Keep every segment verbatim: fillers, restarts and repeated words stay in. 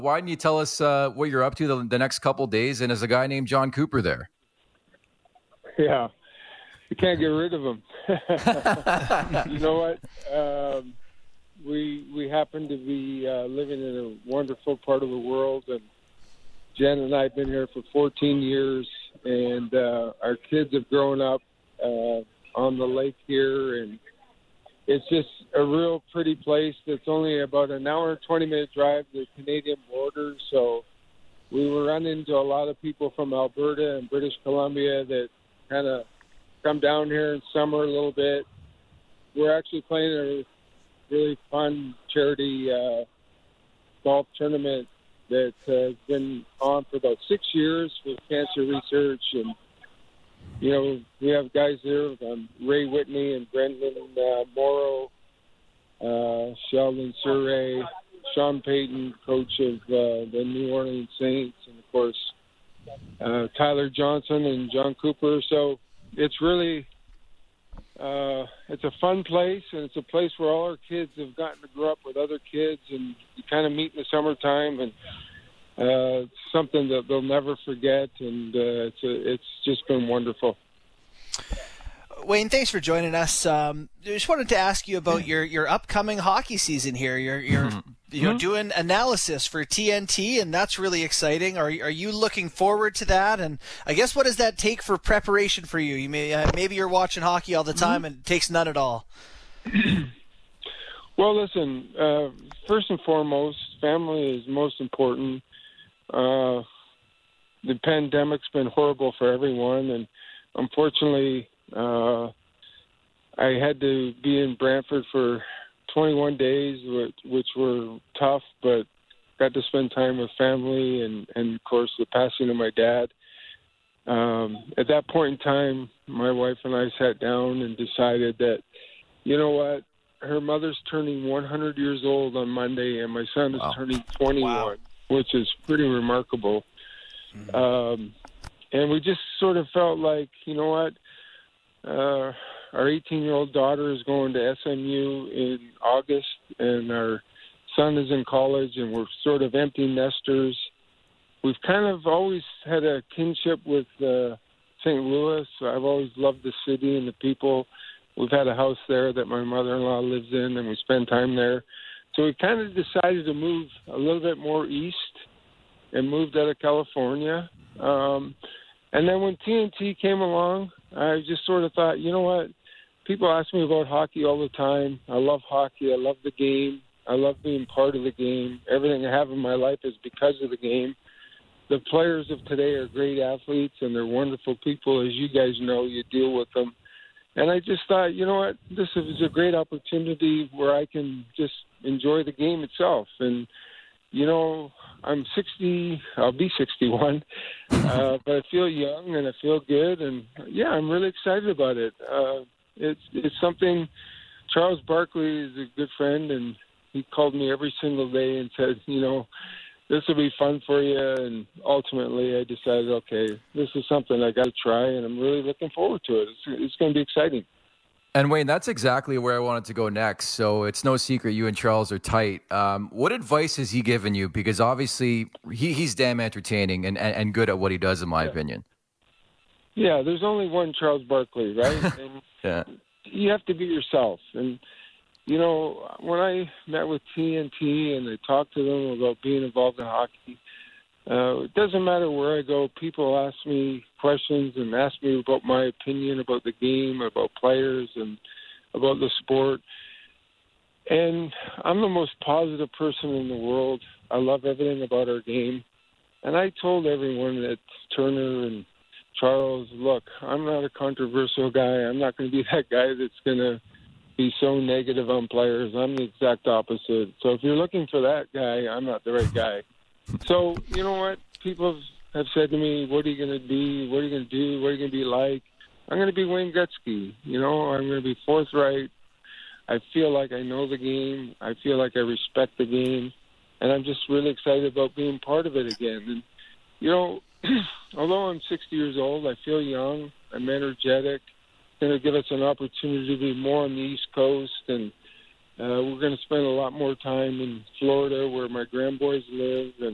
Why didn't you tell us uh, what you're up to the, the next couple days? And is a guy named John Cooper there? Yeah, you can't get rid of him. You know what? Um, we we happen to be uh, living in a wonderful part of the world, and Jen and I have been here for fourteen years, and uh, our kids have grown up uh, on the lake here, and it's just a real pretty place that's only about an hour and twenty-minute drive to the Canadian border. So we will run into a lot of people from Alberta and British Columbia that kind of come down here in summer a little bit. We're actually playing a really fun charity uh, golf tournament that has been on for about six years with cancer research. And, you know, we have guys there, um, Ray Whitney and Brendan uh, Morrow, uh, Sheldon Surrey, Sean Payton, coach of uh, the New Orleans Saints, and, of course, uh, Tyler Johnson and John Cooper. So it's really uh, it's a fun place, and it's a place where all our kids have gotten to grow up with other kids, and you kind of meet in the summertime, and uh, it's something that they'll never forget, and uh, it's a, it's just been wonderful. Wayne, thanks for joining us. Um, I just wanted to ask you about your, your upcoming hockey season here. You're you're you know doing analysis for T N T, and that's really exciting. Are are you looking forward to that? And I guess what does that take for preparation for you? You may uh, maybe you're watching hockey all the time, and it takes none at all. Well, listen. Uh, first and foremost, family is most important. Uh, the pandemic's been horrible for everyone, and unfortunately, Uh, I had to be in Brantford for twenty-one days, which, which were tough, but got to spend time with family and, and of course, the passing of my dad. Um, at that point in time, my wife and I sat down and decided that, you know what, her mother's turning one hundred years old on Monday, and my son is wow. turning twenty-one, wow. which is pretty remarkable. Mm-hmm. Um, and we just sort of felt like, you know what, Uh, our eighteen-year-old daughter is going to S M U in August, and our son is in college, and we're sort of empty nesters. We've kind of always had a kinship with uh, Saint Louis. I've always loved the city and the people. We've had a house there that my mother-in-law lives in, and we spend time there. So we kind of decided to move a little bit more east and moved out of California. Um, and then when T N T came along, I just sort of thought, you know what? People ask me about hockey all the time. I love hockey. I love the game. I love being part of the game. Everything I have in my life is because of the game. The players of today are great athletes, and they're wonderful people. As you guys know, you deal with them. And I just thought, you know what? This is a great opportunity where I can just enjoy the game itself. And, you know, I'm sixty, I'll be sixty-one, uh, but I feel young and I feel good, and yeah, I'm really excited about it. Uh, it's it's something. Charles Barkley is a good friend, and he called me every single day and said, you know, this will be fun for you. And ultimately, I decided, okay, this is something I got to try, and I'm really looking forward to it. It's, it's going to be exciting. And Wayne, that's exactly where I wanted to go next. So it's no secret you and Charles are tight. Um, what advice has he given you? Because obviously he, he's damn entertaining and, and, and good at what he does, in my yeah. opinion. Yeah, there's only one Charles Barkley, right? And yeah. You have to be yourself. And, you know, when I met with T N T and I talked to them about being involved in hockey, Uh, it doesn't matter where I go. People ask me questions and ask me about my opinion about the game, about players, and about the sport. And I'm the most positive person in the world. I love everything about our game. And I told everyone that Turner and Charles, look, I'm not a controversial guy. I'm not going to be that guy that's going to be so negative on players. I'm the exact opposite. So if you're looking for that guy, I'm not the right guy. So, you know what? People have said to me, what are you going to be? What are you going to do? What are you going to be like? I'm going to be Wayne Gretzky. You know, I'm going to be forthright. I feel like I know the game. I feel like I respect the game. And I'm just really excited about being part of it again. And, you know, although I'm sixty years old, I feel young. I'm energetic. It's going to give us an opportunity to be more on the East Coast and Uh, we're going to spend a lot more time in Florida, where my grandboys live, and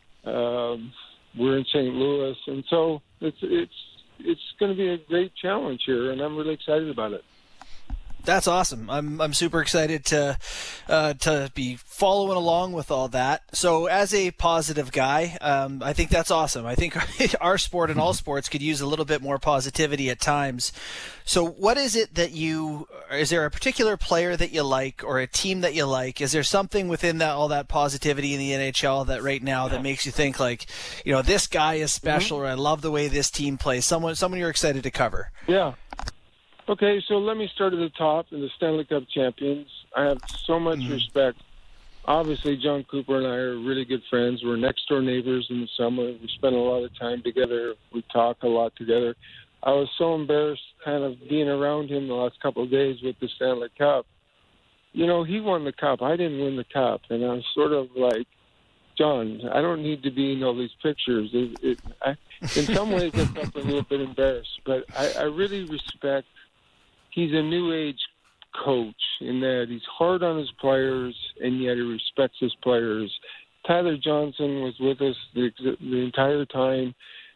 um, we're in Saint Louis, and so it's it's it's going to be a great challenge here, and I'm really excited about it. That's awesome. I'm I'm super excited to uh, to be following along with all that. So as a positive guy, um, I think that's awesome. I think our sport and all sports could use a little bit more positivity at times. So what is it that you – is there a particular player that you like or a team that you like? Is there something within that all that positivity in the N H L that right now that makes you think like, you know, this guy is special, mm-hmm. or I love the way this team plays, someone someone you're excited to cover? Yeah. Okay, so let me start at the top in the Stanley Cup champions. I have so much mm-hmm. respect. Obviously, John Cooper and I are really good friends. We're next-door neighbors in the summer. We spend a lot of time together. We talk a lot together. I was so embarrassed kind of being around him the last couple of days with the Stanley Cup. You know, he won the Cup. I didn't win the Cup. And I was sort of like, John, I don't need to be in all these pictures. It, it, I, in some ways, I felt a little bit embarrassed. But I, I really respect. He's a new age coach in that he's hard on his players, and yet he respects his players. Tyler Johnson was with us the, the entire time.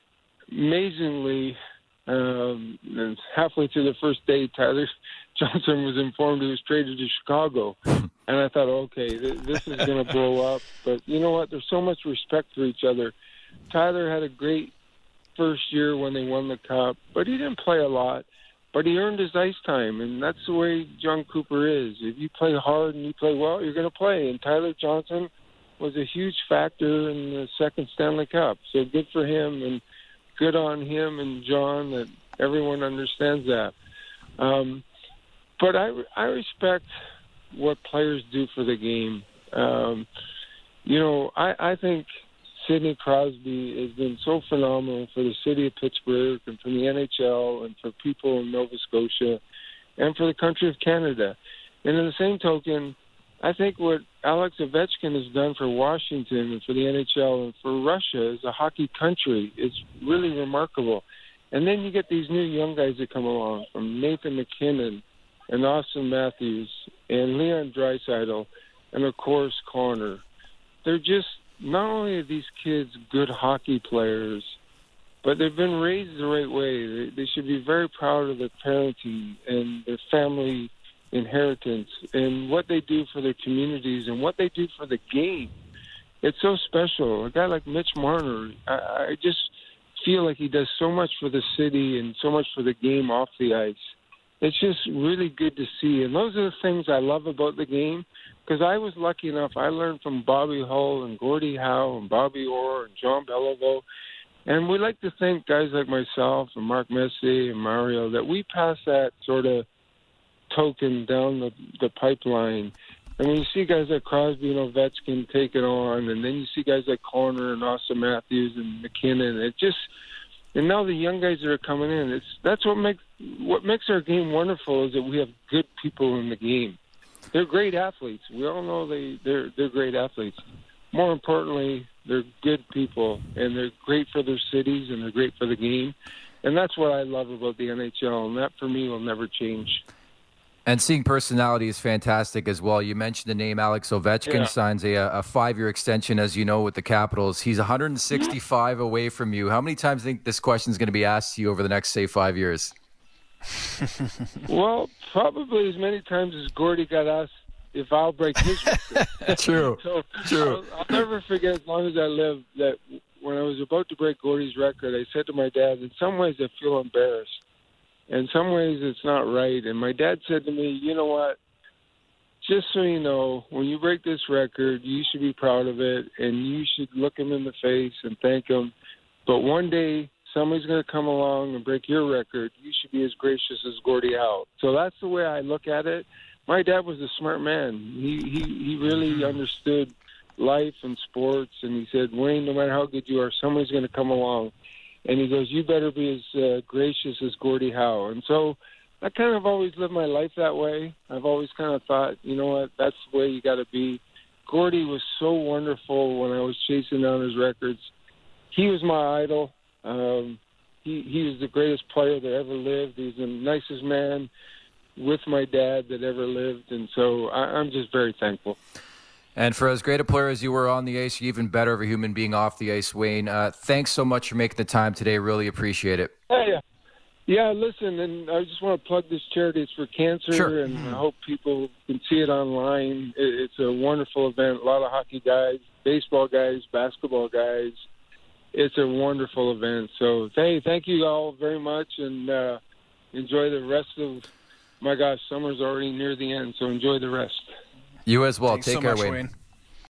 Amazingly, um, halfway through the first day, Tyler Johnson was informed he was traded to Chicago. And I thought, okay, th- this is going to blow up. But you know what? There's so much respect for each other. Tyler had a great first year when they won the Cup, but he didn't play a lot. But he earned his ice time, and that's the way John Cooper is. If you play hard and you play well, you're going to play. And Tyler Johnson was a huge factor in the second Stanley Cup. So good for him, and good on him and John that everyone understands that. Um, but I, I respect what players do for the game. Um, you know, I, I think Sidney Crosby has been so phenomenal for the city of Pittsburgh and for the N H L and for people in Nova Scotia and for the country of Canada. And in the same token, I think what Alex Ovechkin has done for Washington and for the N H L and for Russia as a hockey country is really remarkable. And then you get these new young guys that come along, from Nathan MacKinnon and Austin Matthews and Leon Draisaitl and, of course, Connor. They're just, not only are these kids good hockey players, but they've been raised the right way. They, they should be very proud of their parenting and their family inheritance and what they do for their communities and what they do for the game. It's so special. A guy like Mitch Marner, I, I just feel like he does so much for the city and so much for the game off the ice. It's just really good to see. And those are the things I love about the game, because I was lucky enough. I learned from Bobby Hull and Gordie Howe and Bobby Orr and John Beliveau. And we like to think, guys like myself and Mark Messier and Mario, that we pass that sort of token down the, the pipeline. And when you see guys like Crosby and Ovechkin take it on, and then you see guys like Connor and Austin Matthews and McKinnon, it just, and now the young guys that are coming in, it's that's what makes what makes our game wonderful, is that we have good people in the game. They're great athletes. We all know they they're they're great athletes. More importantly, they're good people, and they're great for their cities, and they're great for the game. And that's what I love about the N H L, and that for me will never change. And seeing personality is fantastic as well. You mentioned the name Alex Ovechkin. Yeah. Signs a, a five-year extension, as you know, with the Capitals. He's one hundred sixty-five mm-hmm. away from you. How many times do you think this question is going to be asked to you over the next, say, five years? Well, probably as many times as Gordie got asked if I'll break his record. True, so true. I'll, I'll never forget, as long as I live, that when I was about to break Gordie's record, I said to my dad, in some ways I feel embarrassed. In some ways, it's not right. And my dad said to me, you know what, just so you know, when you break this record, you should be proud of it, and you should look him in the face and thank him. But one day, somebody's going to come along and break your record. You should be as gracious as Gordie Howe. So that's the way I look at it. My dad was a smart man. He, he, he really understood life and sports, and he said, Wayne, no matter how good you are, somebody's going to come along. And he goes, you better be as uh, gracious as Gordie Howe. And so I kind of always lived my life that way. I've always kind of thought, you know what, that's the way you got to be. Gordie was so wonderful when I was chasing down his records. He was my idol. Um, he, he was the greatest player that ever lived. He was the nicest man. with my dad that ever lived, and so I, I'm just very thankful. And for as great a player as you were on the ice, you're even better of a human being off the ice, Wayne. Uh, thanks so much for making the time today. Really appreciate it. Yeah, yeah. Yeah, listen, and I just want to plug this charity. It's for cancer, sure. and I hope people can see it online. It's a wonderful event. A lot of hockey guys, baseball guys, basketball guys. It's a wonderful event. So, hey, thank you all very much, and uh, enjoy the rest of, my gosh, summer's already near the end, so enjoy the rest. You as well. Thanks Take so care, much, Wayne. Wayne.